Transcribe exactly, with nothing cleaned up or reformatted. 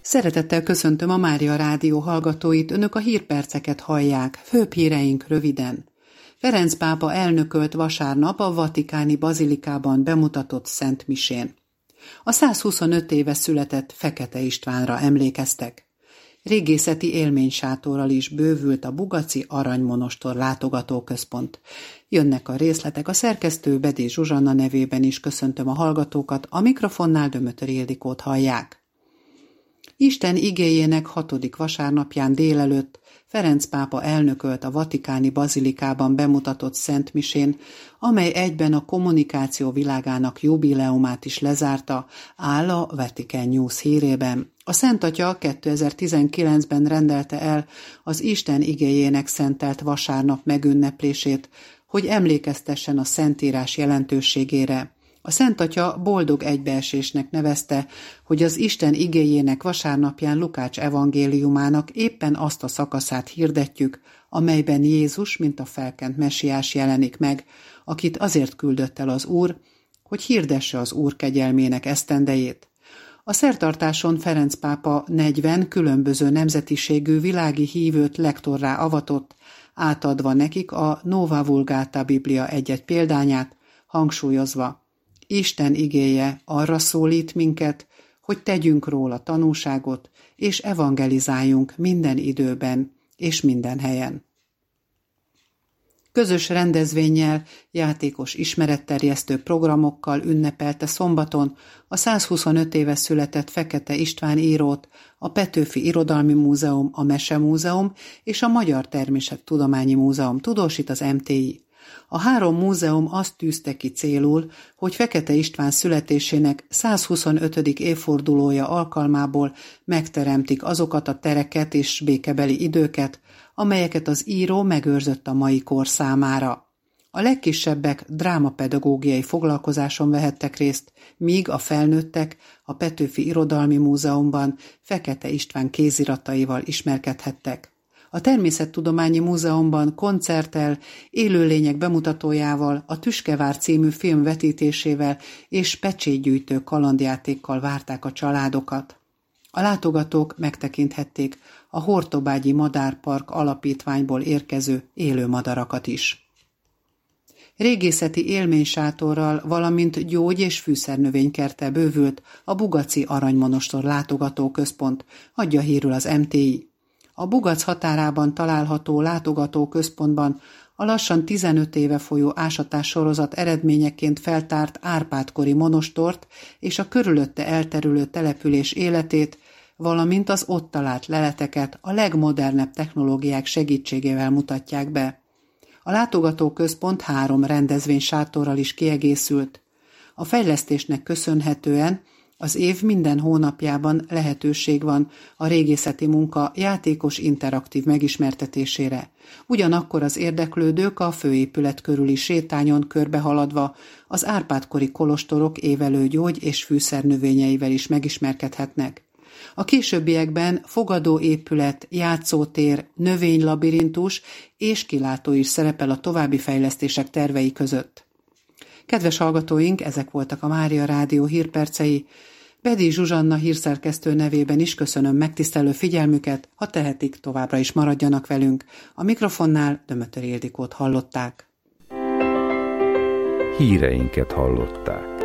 Szeretettel köszöntöm a Mária Rádió hallgatóit, önök a hírperceket hallják, főbb híreink röviden. Ferenc pápa elnökölt vasárnap a vatikáni bazilikában bemutatott Szent Misén. A százhuszonöt éve született Fekete Istvánra emlékeztek. Régészeti élménysátorral is bővült a Bugaci Aranymonostor látogatóközpont. Jönnek a részletek, a szerkesztő Bedély Zsuzsanna nevében is köszöntöm a hallgatókat, a mikrofonnál Dömötöri Ildikót hallják. Isten igéjének hatodik vasárnapján délelőtt Ferenc pápa elnökölt a vatikáni bazilikában bemutatott Szent Misén, amely egyben a kommunikáció világának jubileumát is lezárta, áll a Vatican News hírében. A Szent Atya kétezer-tizenkilencben rendelte el az Isten igéjének szentelt vasárnap megünneplését, hogy emlékeztessen a Szentírás jelentőségére. A Szent Atya boldog egybeesésnek nevezte, hogy az Isten igéjének vasárnapján Lukács evangéliumának éppen azt a szakaszát hirdetjük, amelyben Jézus, mint a felkent mesiás jelenik meg, akit azért küldött el az Úr, hogy hirdesse az Úr kegyelmének esztendejét. A szertartáson Ferenc pápa negyven különböző nemzetiségű világi hívőt lektorrá avatott, átadva nekik a Nova Vulgata Biblia egy-egy példányát, hangsúlyozva: Isten igéje arra szólít minket, hogy tegyünk róla tanúságot, és evangelizáljunk minden időben és minden helyen. Közös rendezvénnyel, játékos ismeretterjesztő programokkal ünnepelte szombaton a százhuszonöt éve született Fekete István írót a Petőfi Irodalmi Múzeum, a Mesemúzeum és a Magyar Természettudományi Múzeum, tudósít az em té i. A három múzeum azt tűzte ki célul, hogy Fekete István születésének százhuszonötödik évfordulója alkalmából megteremtik azokat a tereket és békebeli időket, amelyeket az író megőrzött a mai kor számára. A legkisebbek drámapedagógiai foglalkozáson vehettek részt, míg a felnőttek a Petőfi Irodalmi Múzeumban Fekete István kézirataival ismerkedhettek. A Természettudományi Múzeumban koncerttel, élőlények bemutatójával, a Tüskevár című film vetítésével és pecsétgyűjtő kalandjátékkal várták a családokat. A látogatók megtekinthették a Hortobágyi Madárpark alapítványból érkező élő madarakat is. Régészeti élménysátorral, valamint gyógy- és fűszernövénykerttel bővült a Bugaci Aranymonostor látogatóközpont, adja hírül az em té i. A Bugac határában található látogatóközpontban a lassan tizenöt éve folyó ásatás sorozat eredményeként feltárt Árpád-kori monostort és a körülötte elterülő település életét, valamint az ott talált leleteket a legmodernebb technológiák segítségével mutatják be. A látogatóközpont három rendezvénysátorral is kiegészült. A fejlesztésnek köszönhetően az év minden hónapjában lehetőség van a régészeti munka játékos interaktív megismertetésére. Ugyanakkor az érdeklődők a főépület körüli sétányon körbehaladva az Árpád-kori kolostorok évelő gyógy- és fűszernövényeivel is megismerkedhetnek. A későbbiekben fogadóépület, játszótér, növénylabirintus és kilátó is szerepel a további fejlesztések tervei között. Kedves hallgatóink, ezek voltak a Mária Rádió hírpercei. Bedély Zsuzsanna hírszerkesztő nevében is köszönöm megtisztelő figyelmüket, ha tehetik, továbbra is maradjanak velünk. A mikrofonnál Dömötöri Ildikót hallották. Híreinket hallották.